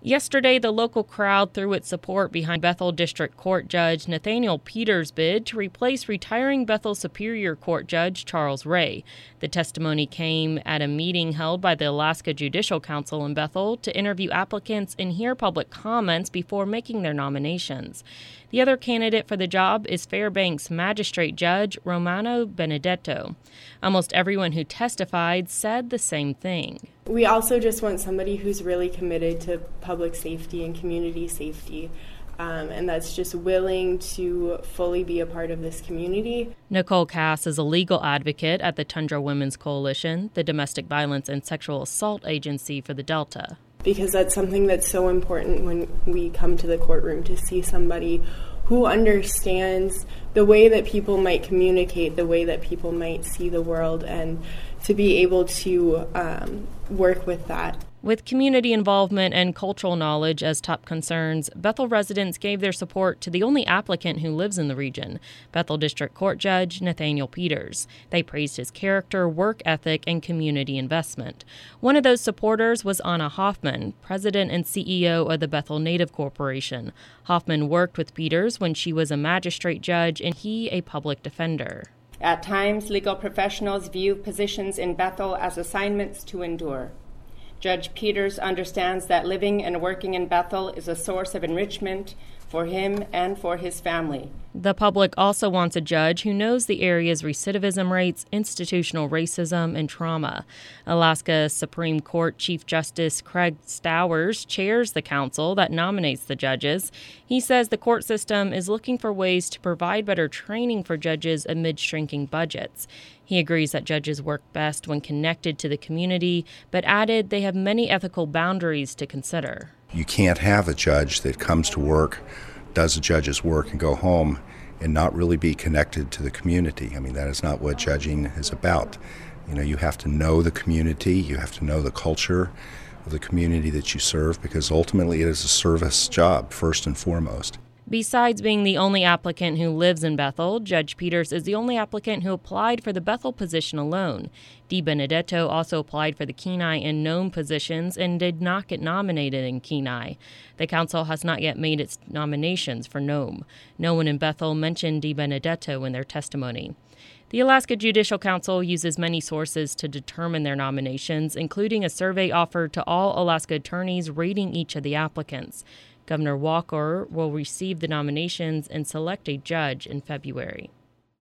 Yesterday, the local crowd threw its support behind Bethel District Court Judge Nathaniel Peters' bid to replace retiring Bethel Superior Court Judge Charles Ray. The testimony came at a meeting held by the Alaska Judicial Council in Bethel to interview applicants and hear public comments before making their nominations. The other candidate for the job is Fairbanks Magistrate Judge Romano Benedetto. Almost everyone who testified said the same thing. We also just want somebody who's really committed to public safety and community safety, and that's just willing to fully be a part of this community. Nicole Cass is a legal advocate at the Tundra Women's Coalition, the domestic violence and sexual assault agency for the Delta. Because that's something that's so important when we come to the courtroom, to see somebody who understands the way that people might communicate, the way that people might see the world, and to be able to work with that. With community involvement and cultural knowledge as top concerns, Bethel residents gave their support to the only applicant who lives in the region, Bethel District Court Judge Nathaniel Peters. They praised his character, work ethic, and community investment. One of those supporters was Anna Hoffman, president and CEO of the Bethel Native Corporation. Hoffman worked with Peters when she was a magistrate judge and he a public defender. At times, legal professionals view positions in Bethel as assignments to endure. Judge Peters understands that living and working in Bethel is a source of enrichment for him and for his family. The public also wants a judge who knows the area's recidivism rates, institutional racism, and trauma. Alaska Supreme Court Chief Justice Craig Stowers chairs the council that nominates the judges. He says the court system is looking for ways to provide better training for judges amid shrinking budgets. He agrees that judges work best when connected to the community, but added they have many ethical boundaries to consider. You can't have a judge that comes to work, does a judge's work, and go home and not really be connected to the community. I mean, that is not what judging is about. You have to know the community, you have to know the culture of the community that you serve, because ultimately it is a service job, first and foremost. Besides being the only applicant who lives in Bethel, Judge Peters is the only applicant who applied for the Bethel position alone. Di Benedetto also applied for the Kenai and Nome positions and did not get nominated in Kenai. The council has not yet made its nominations for Nome. No one in Bethel mentioned Di Benedetto in their testimony. The Alaska Judicial Council uses many sources to determine their nominations, including a survey offered to all Alaska attorneys rating each of the applicants. Governor Walker will receive the nominations and select a judge in February.